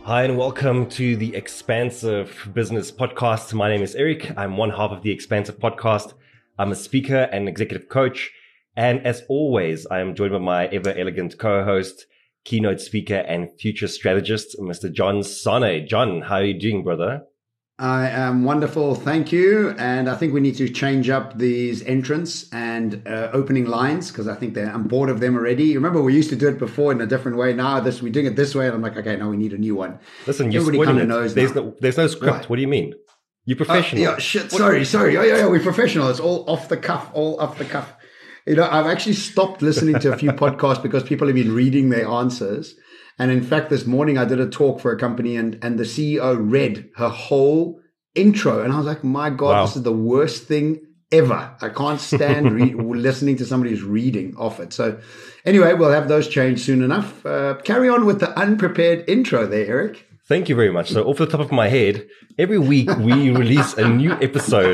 Hi, and welcome to the Expansive Business Podcast. My name is Eric. I'm one half of the Expansive Podcast. I'm a speaker and executive coach. And as always, I am joined by my ever elegant co-host, keynote speaker, and future strategist, Mr. John Sane. John, how are you doing, brother? I am wonderful, thank you. And I think we need to change up these entrance and opening lines because I think I'm bored of them already. You remember we used to do it before in a different way. Now we're doing it this way, and I'm like, okay, now we need a new one. Listen, everybody kind of knows. There's no script. What do you mean? You're professional. Yeah, shit. Sorry. Yeah, we're professional. It's all off the cuff. You know, I've actually stopped listening to a few podcasts because people have been reading their answers. And in fact, this morning I did a talk for a company and the CEO read her whole intro. And I was like, my God, wow. This is the worst thing ever. I can't stand listening to somebody who's reading off it. So anyway, we'll have those changed soon enough. Carry on with the unprepared intro there, Eric. Thank you very much. So off the top of my head, every week we release a new episode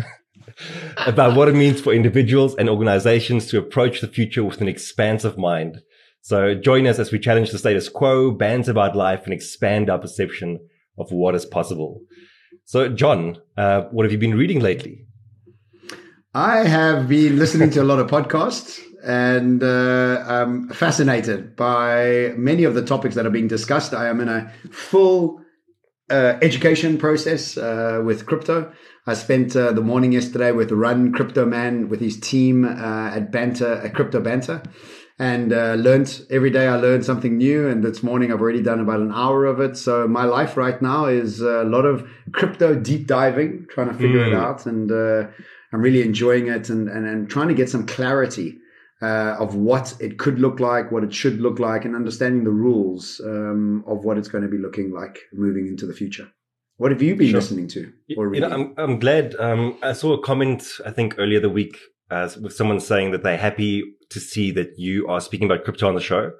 about what it means for individuals and organizations to approach the future with an expansive mind. So join us as we challenge the status quo, bands about life, and expand our perception of what is possible. So, John, what have you been reading lately? I have been listening to a lot of podcasts and I'm fascinated by many of the topics that are being discussed. I am in a full education process with crypto. I spent the morning yesterday with Run Crypto Man with his team at Crypto Banter. And every day I learned something new. And this morning I've already done about an hour of it. So my life right now is a lot of crypto deep diving, trying to figure it out. And I'm really enjoying it and trying to get some clarity of what it could look like, what it should look like, and understanding the rules of what it's going to be looking like moving into the future. What have you been listening to or reading? You know, I'm glad. I saw a comment, I think, earlier the week with someone saying that they're happy to see that you are speaking about crypto on the show.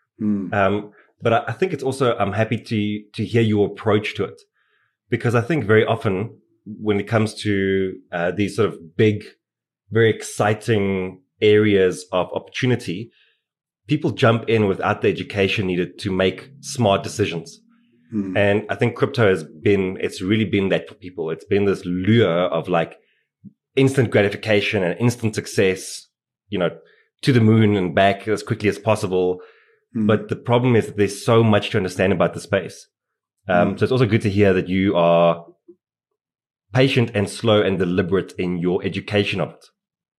But I think it's also, I'm happy to hear your approach to it, because I think very often when it comes to these sort of big, very exciting areas of opportunity, people jump in without the education needed to make smart decisions. And I think crypto it's really been that for people. It's been this lure of like instant gratification and instant success, you know, to the moon and back as quickly as possible. But the problem is that there's so much to understand about the space. So it's also good to hear that you are patient and slow and deliberate in your education of it.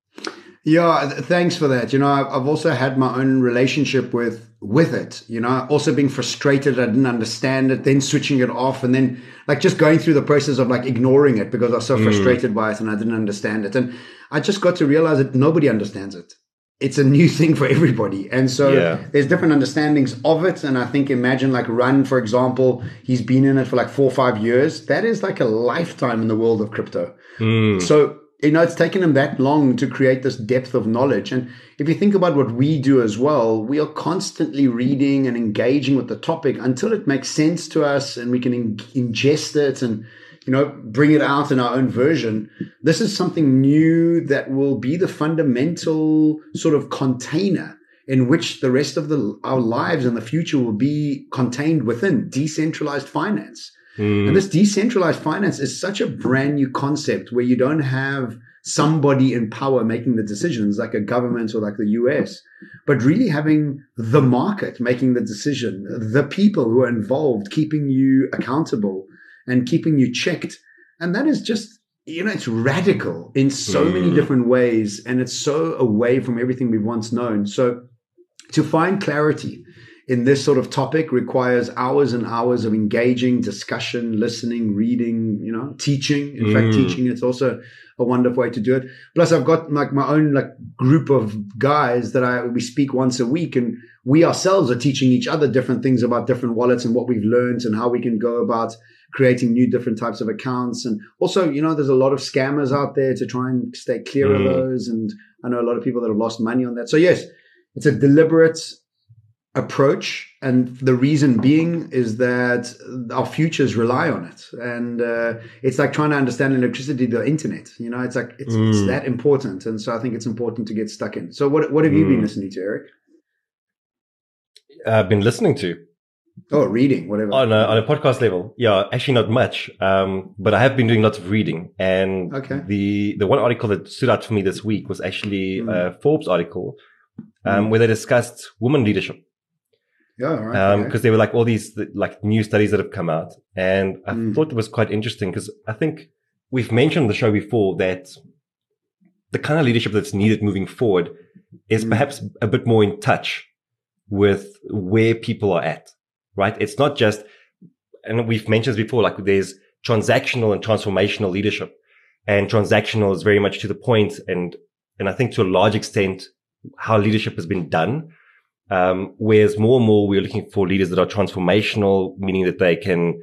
Yeah, thanks for that. You know, I've also had my own relationship with it, you know, also being frustrated. I didn't understand it, then switching it off, and then like just going through the process of like ignoring it because I was so frustrated by it and I didn't understand it. And I just got to realize that nobody understands it. It's a new thing for everybody. And so there's different understandings of it. And I think imagine like Run, for example, he's been in it for like 4 or 5 years. That is like a lifetime in the world of crypto. So, you know, it's taken him that long to create this depth of knowledge. And if you think about what we do as well, we are constantly reading and engaging with the topic until it makes sense to us and we can ingest it and, you know, bring it out in our own version. This is something new that will be the fundamental sort of container in which the rest of our lives in the future will be contained within decentralized finance. And this decentralized finance is such a brand new concept where you don't have somebody in power making the decisions like a government or like the US, but really having the market making the decision, the people who are involved, keeping you accountable and keeping you checked. And that is just, you know, it's radical in so many different ways. And it's so away from everything we've once known. So to find clarity in this sort of topic requires hours and hours of engaging, discussion, listening, reading, you know, teaching. In fact, teaching, it's also a wonderful way to do it. Plus, I've got like my own like group of guys that we speak once a week, and we ourselves are teaching each other different things about different wallets and what we've learned and how we can go about creating new different types of accounts. And also, you know, there's a lot of scammers out there to try and stay clear of those. And I know a lot of people that have lost money on that. So yes, it's a deliberate approach, and the reason being is that our futures rely on it, and it's like trying to understand electricity, the internet. You know, it's like it's that important, and so I think it's important to get stuck in. So, what have you been listening to, Eric? I've been listening to. Oh, reading, whatever. On a podcast level. Yeah, actually not much. But I have been doing lots of reading. And the one article that stood out for me this week was actually a Forbes article, where they discussed women leadership. Yeah, right. Because there were like all these like new studies that have come out. And I thought it was quite interesting because I think we've mentioned on the show before that the kind of leadership that's needed moving forward is perhaps a bit more in touch with where people are at, right? It's not just, and we've mentioned this before, like there's transactional and transformational leadership, and transactional is very much to the point. And I think to a large extent, how leadership has been done. Whereas more and more we're looking for leaders that are transformational, meaning that they can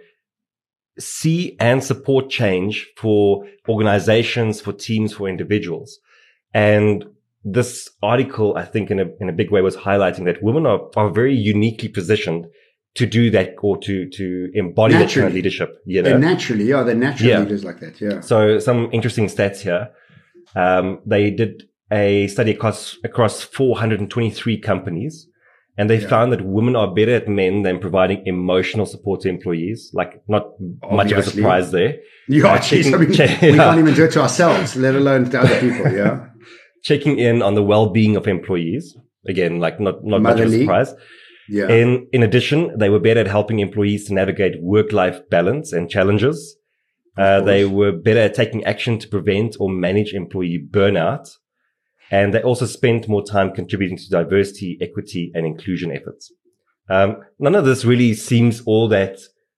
see and support change for organizations, for teams, for individuals. And this article, I think in a big way was highlighting that women are very uniquely positioned to do that or to embody that kind of leadership. You know? They're natural leaders like that. Yeah. So some interesting stats here. They did a study across 423 companies. And they found that women are better at men than providing emotional support to employees. Like, not much of a surprise there. Yeah, we can't even do it to ourselves, let alone to other people, yeah. Checking in on the well-being of employees. Again, like not much of a surprise. Yeah. In addition, they were better at helping employees to navigate work-life balance and challenges. They were better at taking action to prevent or manage employee burnout. And they also spent more time contributing to diversity, equity, and inclusion efforts. None of this really seems all that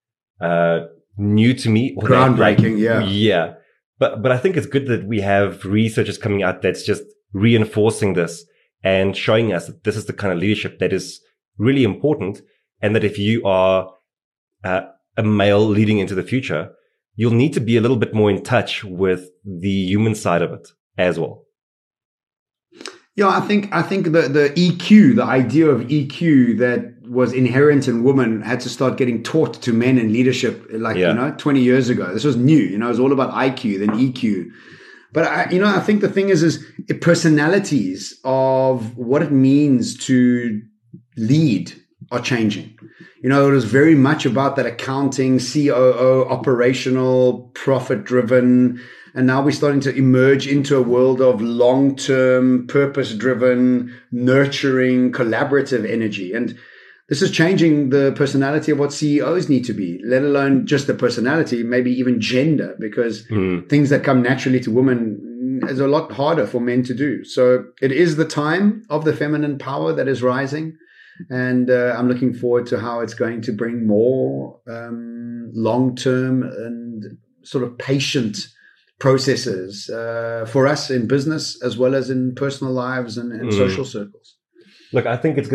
new to me. Groundbreaking, Yeah. But I think it's good that we have researchers coming out that's just reinforcing this and showing us that this is the kind of leadership that is really important. And that if you are a male leading into the future, you'll need to be a little bit more in touch with the human side of it as well. Yeah, I think the EQ, the idea of EQ that was inherent in women had to start getting taught to men in leadership, 20 years ago. This was new, it was all about IQ, then EQ. But I think the thing is personalities of what it means to lead are changing. It was very much about that accounting, COO, operational, profit-driven. And now we're starting to emerge into a world of long-term, purpose-driven, nurturing, collaborative energy. And this is changing the personality of what CEOs need to be, let alone just the personality, maybe even gender, because things that come naturally to women is a lot harder for men to do. So it is the time of the feminine power that is rising. And I'm looking forward to how it's going to bring more long-term and sort of patient processes for us in business as well as in personal lives and social circles. Look, I think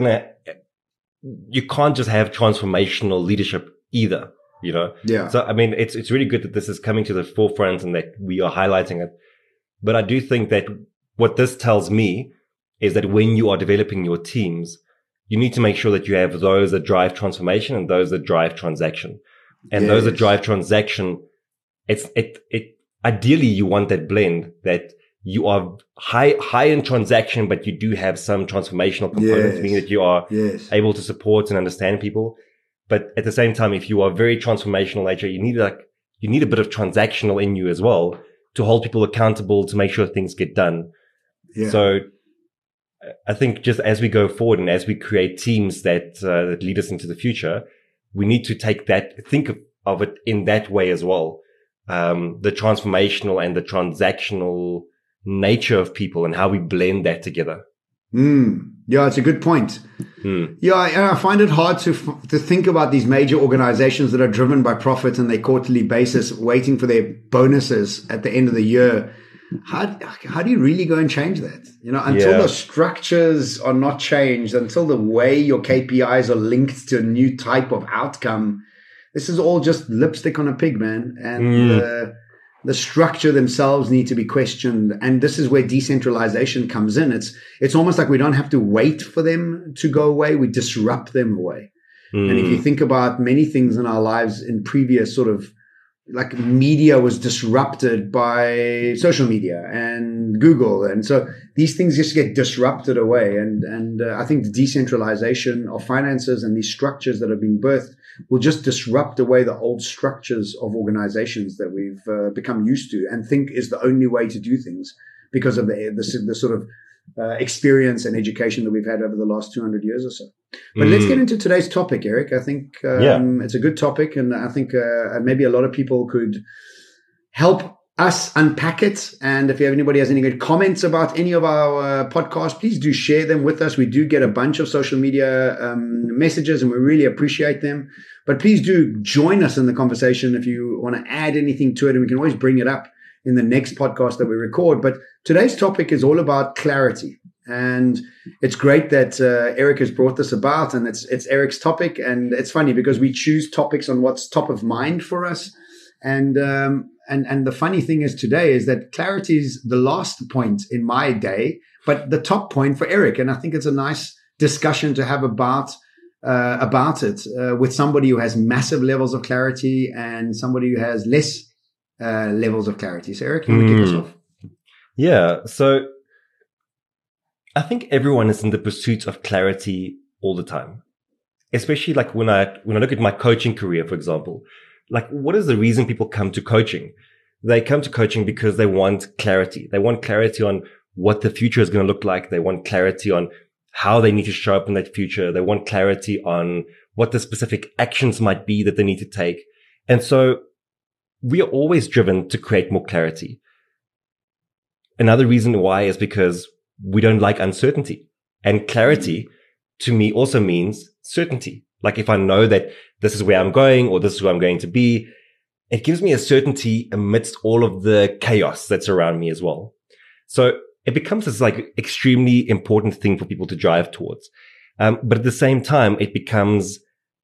you can't just have transformational leadership either, Yeah. So, I mean, it's really good that this is coming to the forefront and that we are highlighting it. But I do think that what this tells me is that when you are developing your teams, you need to make sure that you have those that drive transformation and those that drive transaction. And those that drive transaction, ideally, you want that blend that you are high in transaction, but you do have some transformational components, meaning that you are able to support and understand people. But at the same time, if you are very transformational nature, you need a bit of transactional in you as well to hold people accountable, to make sure things get done. Yeah. So I think just as we go forward and as we create teams that lead us into the future, we need to think of it in that way as well. The transformational and the transactional nature of people and how we blend that together. Yeah, it's a good point. Yeah, and I find it hard to think about these major organizations that are driven by profit on their quarterly basis, waiting for their bonuses at the end of the year. How do you really go and change that? Until the structures are not changed, until the way your KPIs are linked to a new type of outcome, this is all just lipstick on a pig, man. And the structure themselves need to be questioned. And this is where decentralization comes in. It's almost like we don't have to wait for them to go away. We disrupt them away. And if you think about many things in our lives in previous sort of like media was disrupted by social media and Google. And so these things just get disrupted away. And I think the decentralization of finances and these structures that have been birthed will just disrupt away the old structures of organizations that we've become used to and think is the only way to do things because of the sort of experience and education that we've had over the last 200 years or so. But let's get into today's topic, Eric. I think it's a good topic, and I think maybe a lot of people could help us unpack it. And if anybody has any good comments about any of our podcasts, please do share them with us. We do get a bunch of social media messages, and we really appreciate them. But please do join us in the conversation if you want to add anything to it, and we can always bring it up in the next podcast that we record. But today's topic is all about clarity. And it's great that Eric has brought this about, and it's Eric's topic. And it's funny because we choose topics on what's top of mind for us. And the funny thing is today is that clarity is the last point in my day, but the top point for Eric. And I think it's a nice discussion to have about it with somebody who has massive levels of clarity and somebody who has less levels of clarity. So Eric, you want to kick us off? Yeah. So I think everyone is in the pursuit of clarity all the time, especially like when I look at my coaching career, for example, like what is the reason people come to coaching? They come to coaching because they want clarity. They want clarity on what the future is going to look like. They want clarity on how they need to show up in that future. They want clarity on what the specific actions might be that they need to take. And so we are always driven to create more clarity. Another reason why is because we don't like uncertainty, and clarity to me also means certainty. Like if I know that this is where I'm going or this is where I'm going to be, it gives me a certainty amidst all of the chaos that's around me as well. So it becomes this like extremely important thing for people to drive towards. But at the same time, it becomes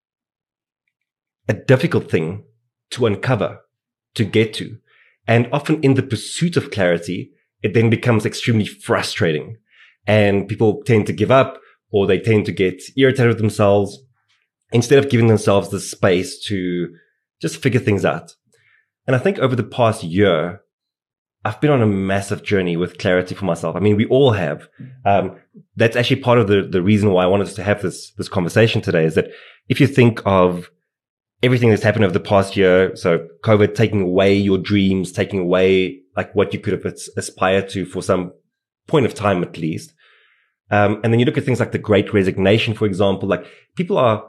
a difficult thing to uncover, to get to. And often in the pursuit of clarity, it then becomes extremely frustrating, and people tend to give up, or they tend to get irritated with themselves instead of giving themselves the space to just figure things out. And I think over the past year, I've been on a massive journey with clarity for myself. I mean, we all have. That's actually part of the reason why I wanted us to have this conversation today, is that if you think of everything that's happened over the past year, so COVID taking away your dreams, taking away like what you could have aspired to for some point of time at least. And then you look at things like the Great Resignation, for example, like people are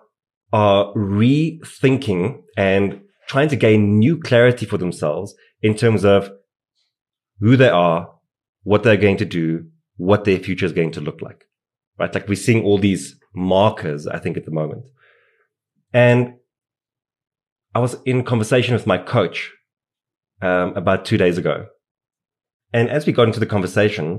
rethinking and trying to gain new clarity for themselves in terms of who they are, what they're going to do, what their future is going to look like, right? Like we're seeing all these markers, I think, at the moment. And I was in conversation with my coach about 2 days ago. And as we got into the conversation,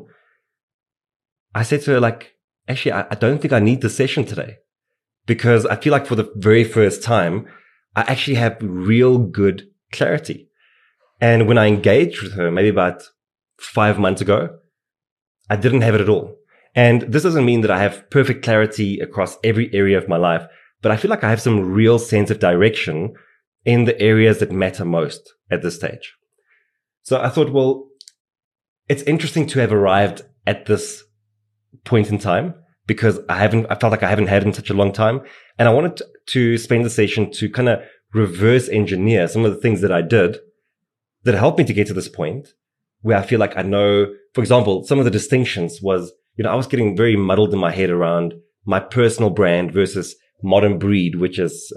I said to her, like, actually, I don't think I need the session today, because I feel like for the very first time, I actually have real good clarity. And when I engaged with her, maybe about 5 months ago, I didn't have it at all. And this doesn't mean that I have perfect clarity across every area of my life, but I feel like I have some real sense of direction in the areas that matter most at this stage. So I thought, well, it's interesting to have arrived at this point in time, because I felt like I haven't had it in such a long time. And I wanted to spend the session to kind of reverse engineer some of the things that I did that helped me to get to this point where I feel like I know, for example, some of the distinctions was, I was getting very muddled in my head around my personal brand versus Modern Breed, which is,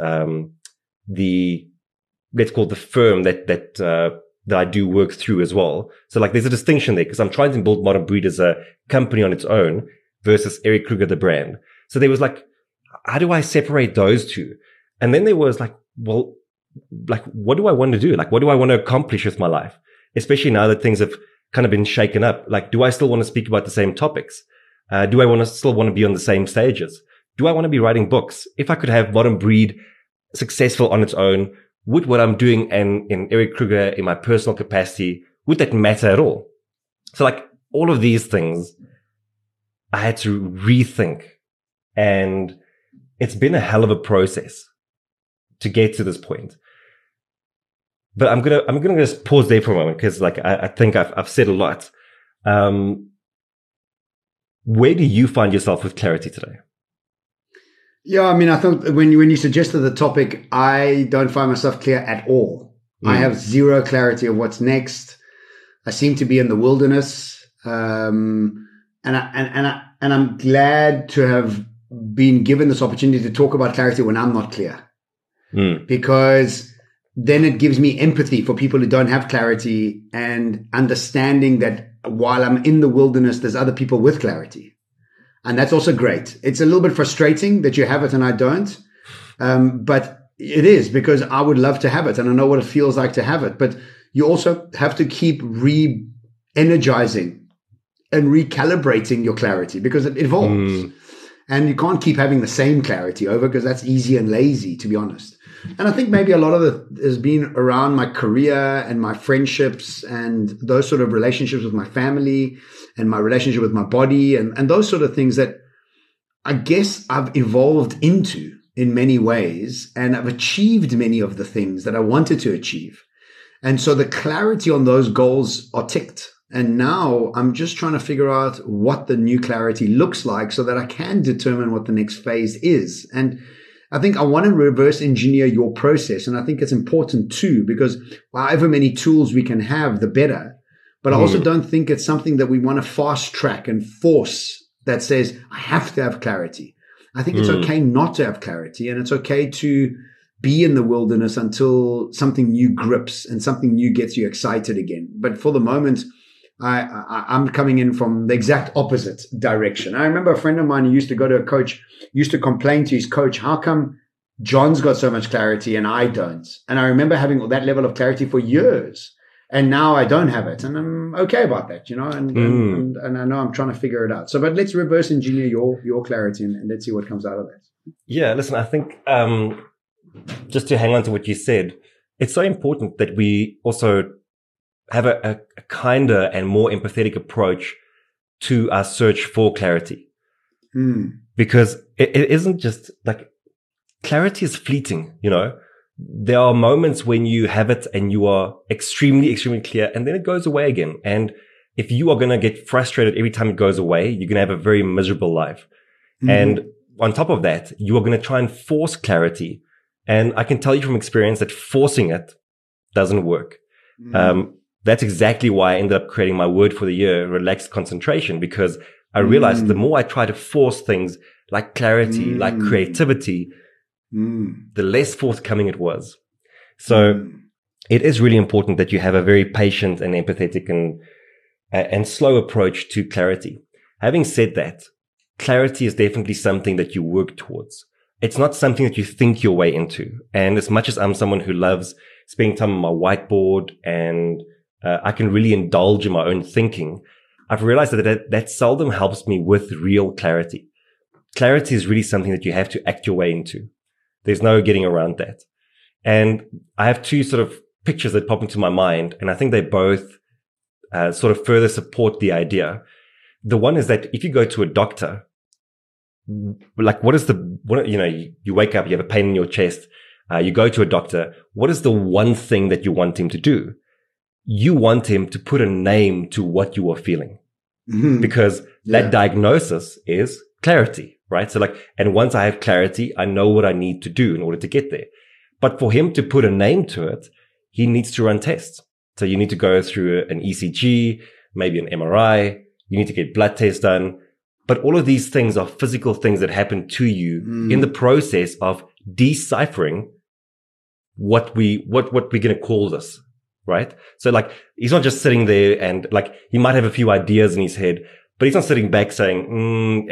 let's call it the firm that I do work through as well. So like there's a distinction there, because I'm trying to build Modern Breed as a company on its own versus Eric Kruger, the brand. So there was like, how do I separate those two? And then there was like, well, like, what do I want to do? Like, what do I want to accomplish with my life? Especially now that things have kind of been shaken up. Like, do I still want to speak about the same topics? Do I still want to be on the same stages? Do I want to be writing books? If I could have Modern Breed successful on its own, would what I'm doing in Eric Kruger in my personal capacity, would that matter at all? So like all of these things, I had to rethink, and it's been a hell of a process to get to this point. but I'm gonna just pause there for a moment because like I think I've said a lot. Where do you find yourself with clarity today? Yeah, I mean, I thought when you suggested the topic, I don't find myself clear at all. I have zero clarity of what's next. I seem to be in the wilderness, and I'm glad to have been given this opportunity to talk about clarity when I'm not clear, because then it gives me empathy for people who don't have clarity and understanding that while I'm in the wilderness, there's other people with clarity. And that's also great. It's a little bit frustrating that you have it and I don't. But it is, because I would love to have it and I know what it feels like to have it. But you also have to keep re-energizing and recalibrating your clarity because it evolves. And you can't keep having the same clarity over, because that's easy and lazy, to be honest. And I think maybe a lot of it has been around my career and my friendships and those sort of relationships with my family and my relationship with my body and those sort of things that I guess I've evolved into in many ways, and I've achieved many of the things that I wanted to achieve. And so the clarity on those goals are ticked. And now I'm just trying to figure out what the new clarity looks like so that I can determine what the next phase is. And I think I want to reverse engineer your process. And I think it's important too, because however many tools we can have, the better. But I also don't think it's something that we want to fast track and force that says, I have to have clarity. I think it's okay not to have clarity, and it's okay to be in the wilderness until something new grips and something new gets you excited again. But for the moment, I'm coming in from the exact opposite direction. I remember a friend of mine who used to go to a coach, used to complain to his coach, how come John's got so much clarity and I don't? And I remember having that level of clarity for years. And now I don't have it. And I'm okay about that, and I know I'm trying to figure it out. So, but let's reverse engineer your clarity and let's see what comes out of that. Yeah, listen, I think just to hang on to what you said, it's so important that we also have a kinder and more empathetic approach to our search for clarity. Because it isn't just like clarity is fleeting, There are moments when you have it and you are extremely, extremely clear, and then it goes away again. And if you are going to get frustrated every time it goes away, you're going to have a very miserable life. And on top of that, you are going to try and force clarity. And I can tell you from experience that forcing it doesn't work. That's exactly why I ended up creating my word for the year, relaxed concentration, because I realized the more I try to force things like clarity, like creativity, the less forthcoming it was. So it is really important that you have a very patient and empathetic and slow approach to clarity. Having said that, clarity is definitely something that you work towards. It's not something that you think your way into. And as much as I'm someone who loves spending time on my whiteboard and I can really indulge in my own thinking, I've realized that seldom helps me with real clarity. Clarity is really something that you have to act your way into. There's no getting around that. And I have two sort of pictures that pop into my mind, and I think they both sort of further support the idea. The one is that if you go to a doctor, like you wake up, you have a pain in your chest, you go to a doctor, what is the one thing that you want him to do? You want him to put a name to what you are feeling, because that diagnosis is clarity. Right. So and once I have clarity, I know what I need to do in order to get there. But for him to put a name to it, he needs to run tests. So you need to go through an ECG, maybe an MRI. You need to get blood tests done. But all of these things are physical things that happen to you in the process of deciphering what we're going to call this. Right. So he's not just sitting there and he might have a few ideas in his head, but he's not sitting back saying,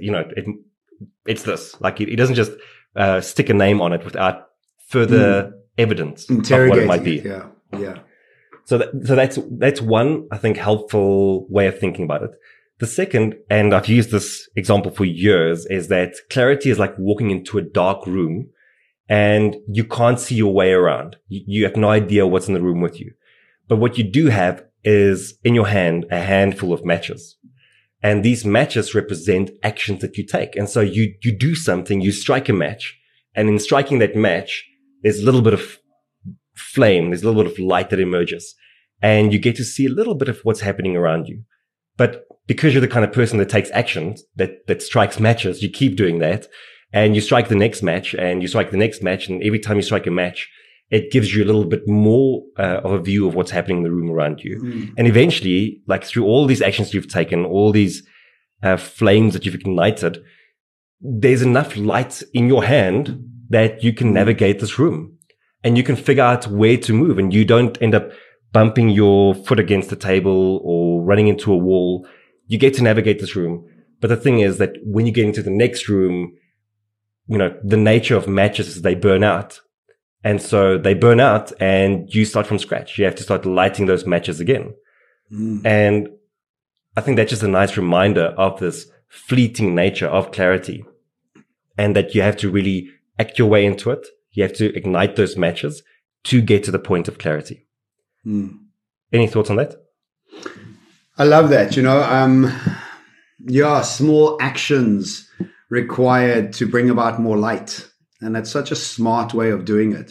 it's this. He doesn't just stick a name on it without further evidence of what it might be. Yeah. So that's one, I think, helpful way of thinking about it. The second, and I've used this example for years, is that clarity is like walking into a dark room and you can't see your way around. You have no idea what's in the room with you. But what you do have is in your hand a handful of matches. And these matches represent actions that you take. And so you do something, you strike a match, and in striking that match, there's a little bit of flame. There's a little bit of light that emerges, and you get to see a little bit of what's happening around you. But because you're the kind of person that takes action, that strikes matches, you keep doing that, and you strike the next match, and you strike the next match, and every time you strike a match, it gives you a little bit more of a view of what's happening in the room around you. And eventually, like through all these actions you've taken, all these flames that you've ignited, there's enough light in your hand that you can navigate this room, and you can figure out where to move, and you don't end up bumping your foot against the table or running into a wall. You get to navigate this room. But the thing is that when you get into the next room, you know, the nature of matches is they burn out. And so they burn out and you start from scratch. You have to start lighting those matches again. And I think that's just a nice reminder of this fleeting nature of clarity, and that you have to really act your way into it. You have to ignite those matches to get to the point of clarity. Any thoughts on that? I love that. You know, small actions required to bring about more light. And that's such a smart way of doing it.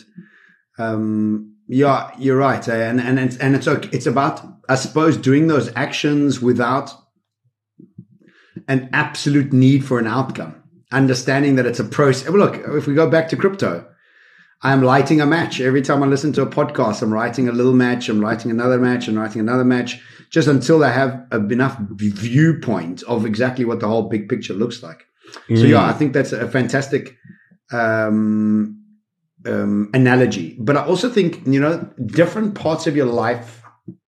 Yeah, you're right. And it's okay. It's about, I suppose, doing those actions without an absolute need for an outcome. Understanding that it's a process. Look, if we go back to crypto, I'm lighting a match. Every time I listen to a podcast, I'm writing a little match. I'm writing another match. I'm writing another match, just until I have enough viewpoint of exactly what the whole big picture looks like. So yeah, I think that's a fantastic analogy. But I also think, you know, different parts of your life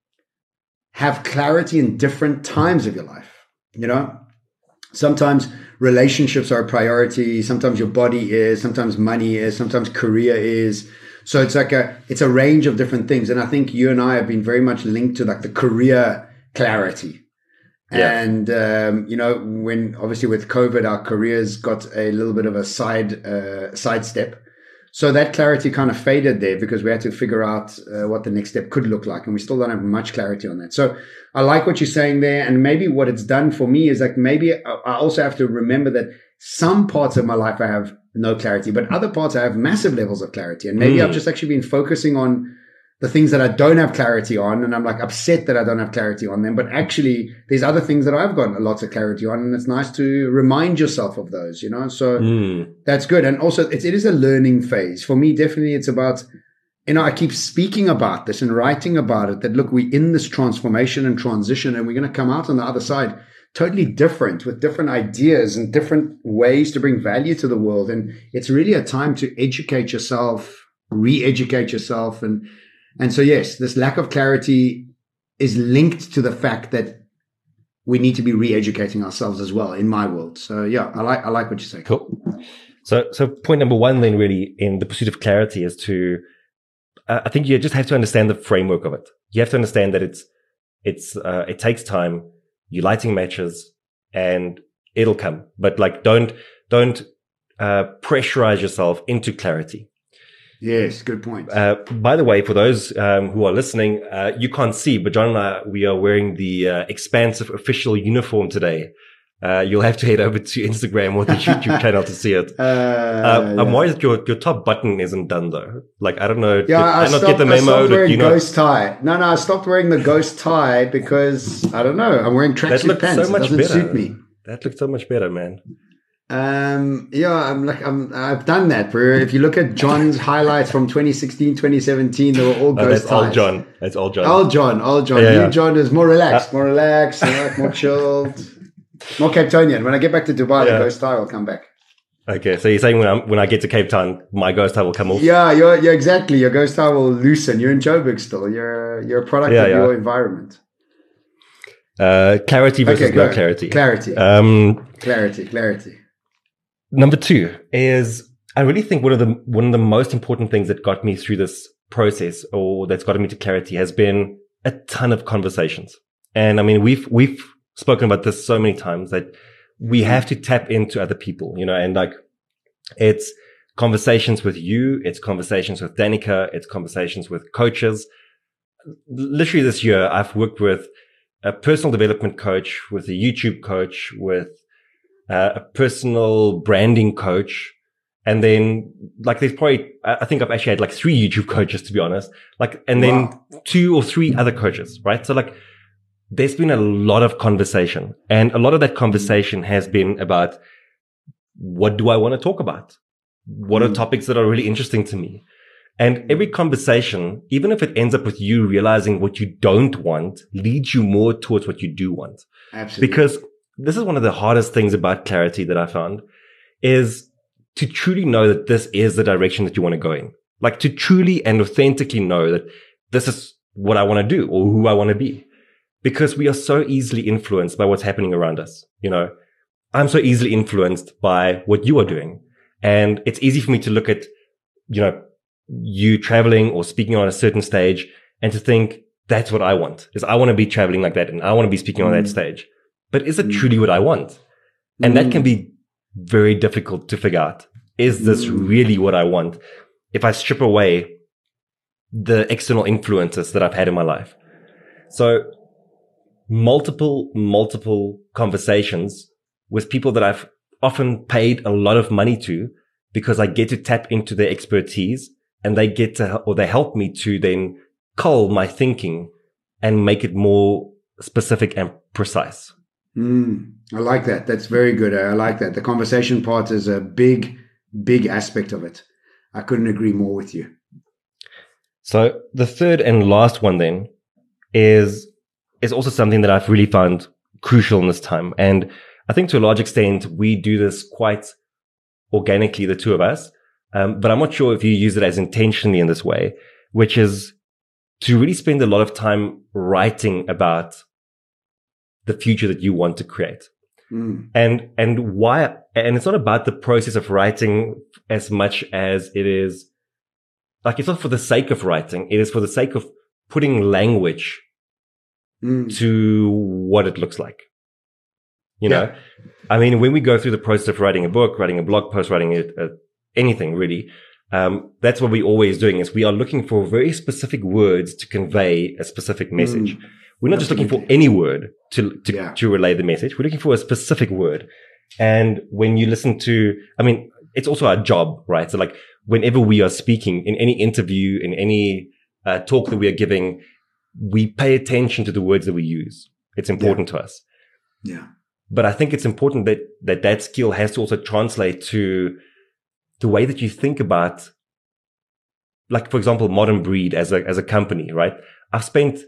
have clarity in different times of your life. You know, sometimes relationships are a priority. Sometimes your body is, sometimes money is, sometimes career is. So it's like it's a range of different things. And I think you and I have been very much linked to like the career clarity. Yeah. And, you know, when obviously with COVID, our careers got a little bit of a sidestep. So that clarity kind of faded there because we had to figure out what the next step could look like. And we still don't have much clarity on that. So I like what you're saying there. And maybe what it's done for me is like, maybe I also have to remember that some parts of my life I have no clarity, but other parts I have massive levels of clarity. And maybe I've just actually been focusing on the things that I don't have clarity on, and I'm like upset that I don't have clarity on them. But actually, there's other things that I've got lots of clarity on, and it's nice to remind yourself of those, you know. So that's good. And also, it is a learning phase for me. Definitely, it's about, you know, I keep speaking about this and writing about it. That look, we're in this transformation and transition, and we're going to come out on the other side totally different, with different ideas and different ways to bring value to the world. And it's really a time to educate yourself, re-educate yourself, and so, yes, this lack of clarity is linked to the fact that we need to be re-educating ourselves as well in my world. So, yeah, I like what you say. Cool. So point number one then really in the pursuit of clarity is to, I think you just have to understand the framework of it. You have to understand that it takes time. You're lighting matches and it'll come, but like don't pressurize yourself into clarity. Yes, good point. By the way, for those who are listening, you can't see, but John and I, we are wearing the Expansive official uniform today. You'll have to head over to Instagram or the YouTube channel to see it. I'm worried that your top button isn't done though. Like, I don't know. Yeah, I not get the memo. I stopped wearing ghost tie. No, I stopped wearing the ghost tie because, I don't know, I'm wearing tracksuit pants. So much it doesn't suit me. That looks so much better, man. I've done that, bro. If you look at John's highlights from 2016, 2017, they were all ghost ties. That's all John. Old John. Yeah, New John is more relaxed, more chilled, more Cape Townian. When I get back to Dubai, the ghost tie will come back. Okay, so you're saying when I get to Cape Town, my ghost tie will come off? Yeah, exactly. Your ghost tie will loosen. You're in Joburg still. You're a product of your environment. Clarity versus no clarity. Clarity. Clarity. Number two is, I really think one of the most important things that got me through this process, or that's gotten me to clarity, has been a ton of conversations. And I mean, we've spoken about this so many times that we have to tap into other people, you know, and like it's conversations with you, it's conversations with Danica, it's conversations with coaches. Literally this year, I've worked with a personal development coach, with a YouTube coach, with a personal branding coach, And then like there's probably, I think I've actually had like 3 YouTube coaches, to be honest, like, and then 2 or 3 other coaches, right? So like there's been a lot of conversation, and a lot of that conversation has been about, what do I want to talk about? What are topics that are really interesting to me? And every conversation, even if it ends up with you realizing what you don't want, leads you more towards what you do want. Absolutely. Because this is one of the hardest things about clarity that I found, is to truly know that this is the direction that you want to go in. Like to truly and authentically know that this is what I want to do or who I want to be. Because we are so easily influenced by what's happening around us. You know, I'm so easily influenced by what you are doing. And it's easy for me to look at, you know, you traveling or speaking on a certain stage and to think that's what I want, is I want to be traveling like that and I want to be speaking on that stage. But is it truly what I want? And that can be very difficult to figure out. Is this really what I want? If I strip away the external influences that I've had in my life. So multiple conversations with people that I've often paid a lot of money to, because I get to tap into their expertise, and they get to, or they help me to then cull my thinking and make it more specific and precise. I like that. That's very good. I like that. The conversation part is a big aspect of it. I couldn't agree more with you. So the third and last one then is also something that I've really found crucial in this time. And I think to a large extent, we do this quite organically, the two of us. But I'm not sure if you use it as intentionally in this way, which is to really spend a lot of time writing about the future that you want to create. And why, and it's not about the process of writing as much as it is, like, it's not for the sake of writing. It is for the sake of putting language to what it looks like. You know, I mean, when we go through the process of writing a book, writing a blog post, writing anything really, that's what we're always doing, is we are looking for very specific words to convey a specific message. We're not just looking for any word to relay the message. We're looking for a specific word. And when you listen to, I mean, it's also our job, right? So like whenever we are speaking in any interview, in any talk that we are giving, we pay attention to the words that we use. It's important to us. Yeah. But I think it's important that skill has to also translate to the way that you think about, like, for example, Modern Breed as a company, right? I've spent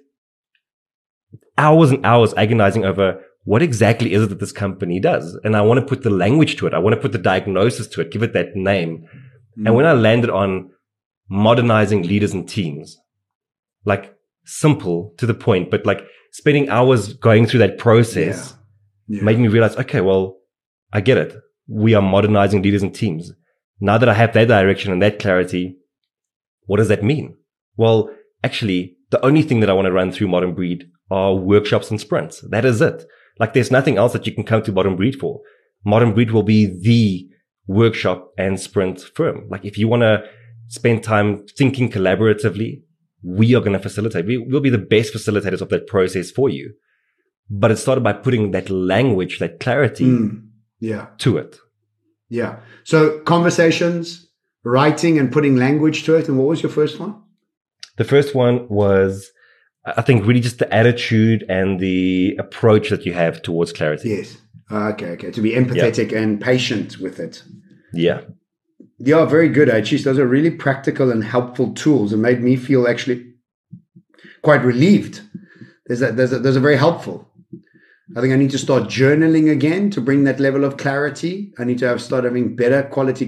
hours and hours agonizing over what exactly is it that this company does. And I want to put the language to it. I want to put the diagnosis to it, give it that name. And when I landed on modernizing leaders and teams, like simple to the point, but like spending hours going through that process made me realize, okay, well, I get it. We are modernizing leaders and teams. Now that I have that direction and that clarity, what does that mean? Well, actually, the only thing that I want to run through Modern Breed are workshops and sprints. That is it. Like, there's nothing else that you can come to Modern Breed for. Modern Breed will be the workshop and sprint firm. Like, if you want to spend time thinking collaboratively, we are going to facilitate. We'll be the best facilitators of that process for you. But it started by putting that language, that clarity to it. Yeah. So conversations, writing and putting language to it. And what was your first one? The first one was, I think, really just the attitude and the approach that you have towards clarity. Yes. Okay. To be empathetic and patient with it. Yeah. Yeah, very good. Geez, those are really practical and helpful tools, and made me feel actually quite relieved. Those are very helpful. I think I need to start journaling again to bring that level of clarity. I need to start having better quality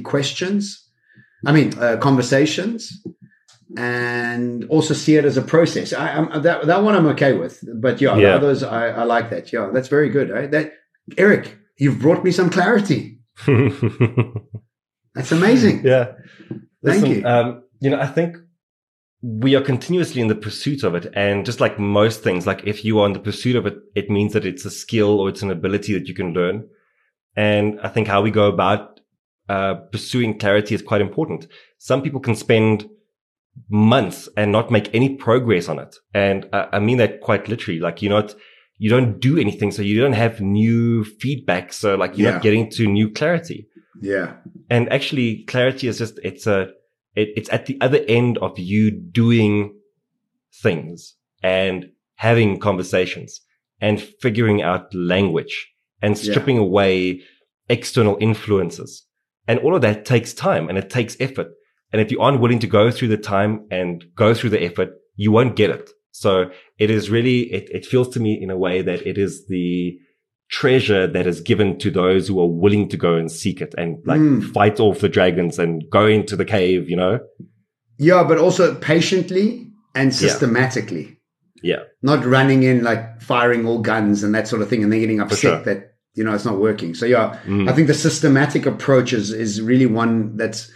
conversations, and also see it as a process. That one I'm okay with, but the others I like that. Yeah, that's very good. Eric, you've brought me some clarity. That's amazing. Yeah. Thank you. I think we are continuously in the pursuit of it. And just like most things, like if you are in the pursuit of it, it means that it's a skill or it's an ability that you can learn. And I think how we go about pursuing clarity is quite important. Some people can spend months and not make any progress on it. And I mean that quite literally. Like, you don't do anything, so you don't have new feedback. So like you're not getting to new clarity. Yeah. And actually clarity is just, it's at the other end of you doing things and having conversations and figuring out language and stripping away external influences. And all of that takes time and it takes effort. And if you aren't willing to go through the time and go through the effort, you won't get it. So it is really, it feels to me in a way that it is the treasure that is given to those who are willing to go and seek it and like fight off the dragons and go into the cave, you know? Yeah, but also patiently and systematically. Yeah. Not running in like firing all guns and that sort of thing and then getting upset that, you know, it's not working. So I think the systematic approach is really one that's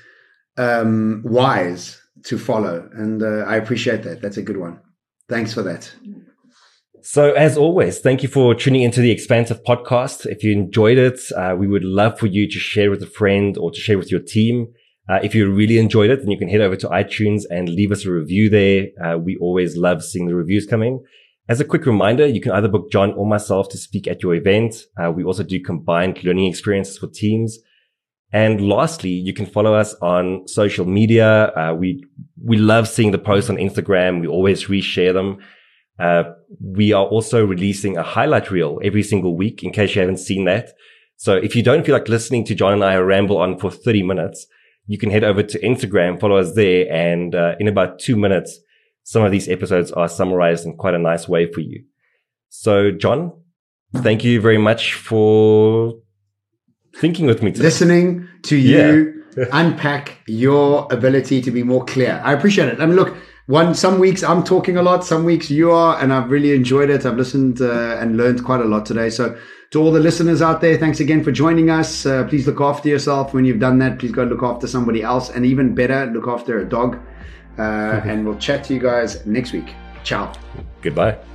wise to follow. And I appreciate that. That's a good one. Thanks for that. So as always, thank you for tuning into the Expansive podcast. If you enjoyed it, we would love for you to share with a friend or to share with your team. If you really enjoyed it, then you can head over to iTunes and leave us a review there. We always love seeing the reviews come in. As a quick reminder, you can either book John or myself to speak at your event. We also do combined learning experiences for teams. And lastly, you can follow us on social media. We love seeing the posts on Instagram. We always reshare them. We are also releasing a highlight reel every single week in case you haven't seen that. So if you don't feel like listening to John and I ramble on for 30 minutes, you can head over to Instagram, follow us there. And in about 2 minutes, some of these episodes are summarized in quite a nice way for you. So John, thank you very much for thinking with me today. Listening to you unpack your ability to be more clear. I appreciate it. I mean, look, some weeks I'm talking a lot, some weeks you are, and I've really enjoyed it. I've listened and learned quite a lot today. So to all the listeners out there, thanks again for joining us. Please look after yourself. When you've done that, please go look after somebody else. And even better, look after a dog. And we'll chat to you guys next week. Ciao. Goodbye.